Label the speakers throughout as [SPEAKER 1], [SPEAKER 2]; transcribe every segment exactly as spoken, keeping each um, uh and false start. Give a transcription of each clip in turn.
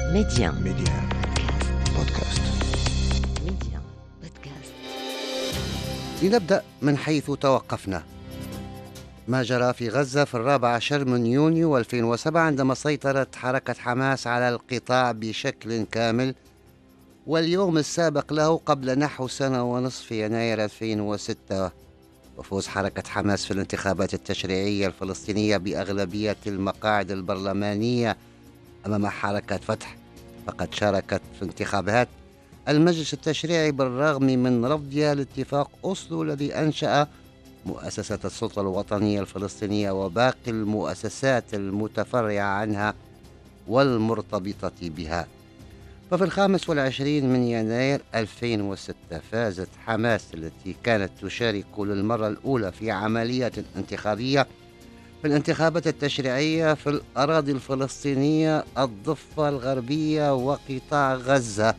[SPEAKER 1] ميديان
[SPEAKER 2] ميديان بودكاست.
[SPEAKER 1] ميديان بودكاست.
[SPEAKER 3] لنبدأ من حيث توقفنا. ما جرى في غزة في الرابع عشر من يونيو ألفين وسبعة عندما سيطرت حركة حماس على القطاع بشكل كامل، واليوم السابق له قبل نحو سنة ونصف في يناير ألفين وستة، وفوز حركة حماس في الانتخابات التشريعية الفلسطينية بأغلبية المقاعد البرلمانية أمام حركة فتح. فقد شاركت في انتخابات المجلس التشريعي بالرغم من رفضها لاتفاق أوسلو الذي أنشأ مؤسسة السلطة الوطنية الفلسطينية وباقي المؤسسات المتفرعة عنها والمرتبطة بها. ففي الخامس والعشرين من يناير ألفين وستة فازت حماس التي كانت تشارك للمرة الأولى في عملية انتخابية في الانتخابات التشريعية في الأراضي الفلسطينية الضفة الغربية وقطاع غزة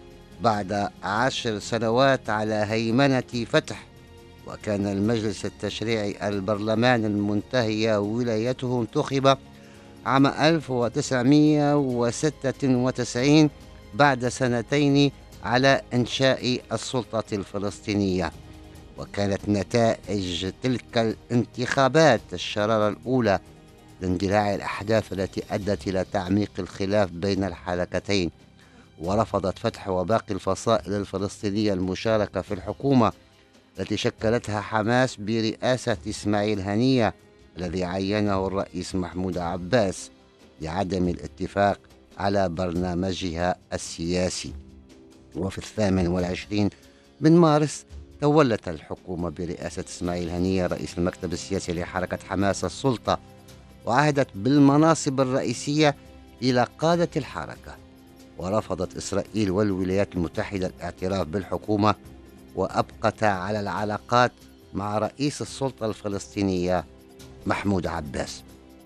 [SPEAKER 3] بعد عشر سنوات على هيمنة فتح. وكان المجلس التشريعي البرلمان المنتهي ولايته انتخب عام ألف وتسعمائة وستة وتسعين بعد سنتين على إنشاء السلطة الفلسطينية. وكانت نتائج تلك الانتخابات الشرارة الأولى لاندلاع الأحداث التي أدت إلى تعميق الخلاف بين الحركتين. ورفضت فتح وباقي الفصائل الفلسطينية المشاركة في الحكومة التي شكلتها حماس برئاسة إسماعيل هنية الذي عينه الرئيس محمود عباس لعدم الاتفاق على برنامجها السياسي. وفي الثامن والعشرين من مارس تولت الحكومة برئاسة إسماعيل هنية رئيس المكتب السياسي لحركة حماس السلطة، وعهدت بالمناصب الرئيسية إلى قادة الحركة. ورفضت إسرائيل والولايات المتحدة الاعتراف بالحكومة، وأبقتا على العلاقات مع رئيس السلطة الفلسطينية محمود عباس.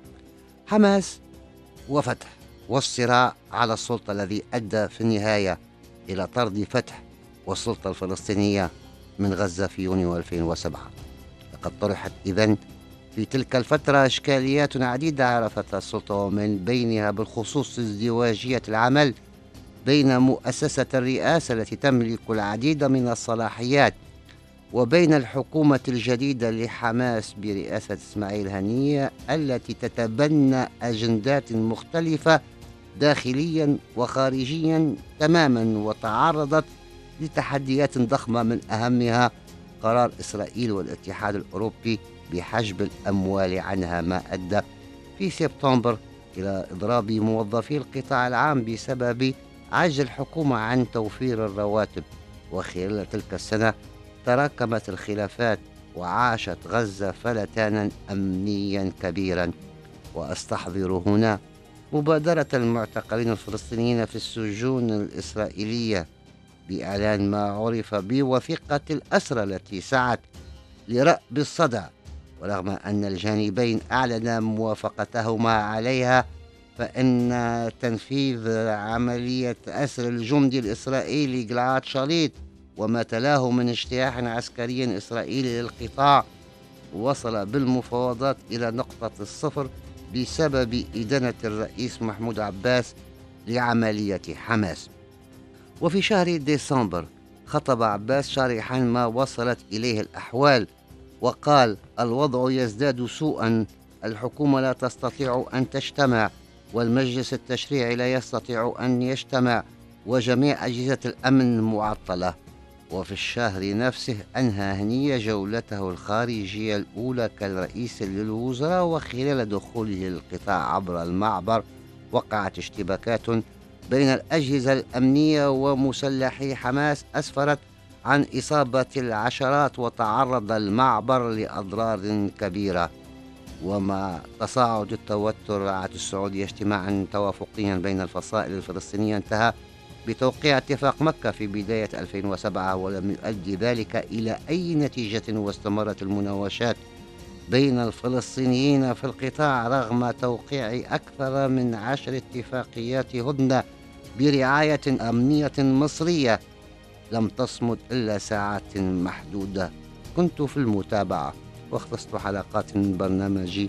[SPEAKER 3] حماس وفتح والصراع على السلطة الذي أدى في النهاية إلى طرد فتح والسلطة الفلسطينية من غزة في يونيو ألفين وسبعة. لقد طرحت إذن في تلك الفترة إشكاليات عديدة عرفتها السلطة، ومن بينها بالخصوص ازدواجية العمل بين مؤسسة الرئاسة التي تملك العديد من الصلاحيات وبين الحكومة الجديدة لحماس برئاسة إسماعيل هنية التي تتبنى أجندات مختلفة داخليا وخارجيا تماما، وتعرضت لتحديات ضخمة من أهمها قرار إسرائيل والاتحاد الأوروبي بحجب الأموال عنها، ما أدى في سبتمبر إلى إضراب موظفي القطاع العام بسبب عجز الحكومة عن توفير الرواتب. وخلال تلك السنة تراكمت الخلافات وعاشت غزة فلتانا أمنيا كبيرا. وأستحضر هنا مبادرة المعتقلين الفلسطينيين في السجون الإسرائيلية بإعلان ما عرف بوثيقة الأسرى التي سعت لرأب الصدع. ورغم أن الجانبين أعلنا موافقتهما عليها، فإن تنفيذ عملية أسر الجندي الإسرائيلي جلعاد شاليط وما تلاه من اجتياح عسكري إسرائيلي للقطاع وصل بالمفاوضات إلى نقطة الصفر بسبب إدانة الرئيس محمود عباس لعملية حماس. وفي شهر ديسمبر خطب عباس شارحا ما وصلت إليه الأحوال، وقال: الوضع يزداد سوءا، الحكومة لا تستطيع أن تجتمع، والمجلس التشريعي لا يستطيع أن يجتمع، وجميع أجهزة الأمن معطلة. وفي الشهر نفسه أنهى هنية جولته الخارجية الأولى كرئيس للوزراء، وخلال دخوله للقطاع عبر المعبر وقعت اشتباكات بين الأجهزة الأمنية ومسلحي حماس أسفرت عن إصابة العشرات، وتعرض المعبر لأضرار كبيرة. ومع تصاعد التوتر رعت السعودية اجتماعا توافقيا بين الفصائل الفلسطينية انتهى بتوقيع اتفاق مكة في بداية ألفين وسبعة، ولم يؤدي ذلك إلى أي نتيجة، واستمرت المناوشات بين الفلسطينيين في القطاع رغم توقيع أكثر من عشر اتفاقيات هدنة برعاية أمنية مصرية لم تصمد إلا ساعات محدودة. كنت في المتابعة واختصت حلقات من برنامجي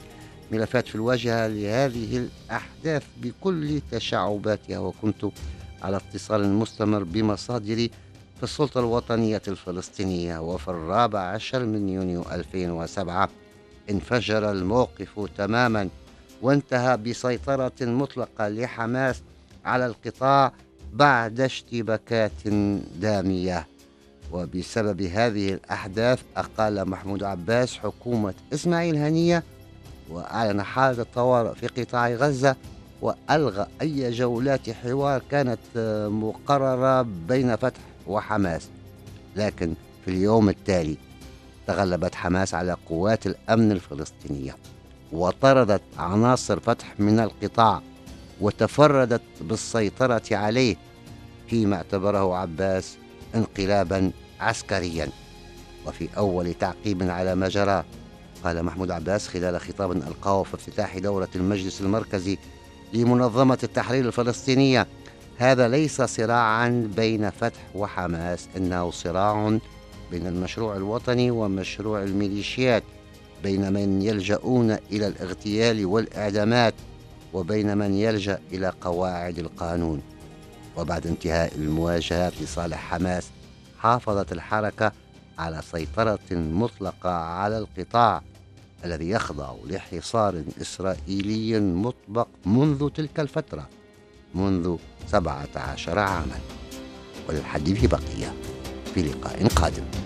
[SPEAKER 3] ملفات في الواجهة لهذه الأحداث بكل تشعباتها، وكنت على اتصال مستمر بمصادري في السلطة الوطنية الفلسطينية. وفي الرابع عشر من يونيو ألفين وسبعة انفجر الموقف تماما، وانتهى بسيطرة مطلقة لحماس على القطاع بعد اشتباكات دامية. وبسبب هذه الأحداث أقال محمود عباس حكومة إسماعيل هنية، وأعلن حالة الطوارئ في قطاع غزة، وألغى أي جولات حوار كانت مقررة بين فتح وحماس. لكن في اليوم التالي تغلبت حماس على قوات الأمن الفلسطينية، وطردت عناصر فتح من القطاع، وتفردت بالسيطرة عليه فيما اعتبره عباس انقلابا عسكريا. وفي أول تعقيب على ما جرى قال محمود عباس خلال خطاب ألقاه في افتتاح دورة المجلس المركزي لمنظمة التحرير الفلسطينية: هذا ليس صراعا بين فتح وحماس، إنه صراع بين المشروع الوطني ومشروع الميليشيات، بين من يلجؤون إلى الاغتيال والإعدامات وبين من يلجأ إلى قواعد القانون. وبعد انتهاء المواجهات لصالح حماس حافظت الحركة على سيطرة مطلقة على القطاع الذي يخضع لحصار إسرائيلي مطبق منذ تلك الفترة، منذ سبعة عشر عاما. وللحديث بقية في لقاء قادم.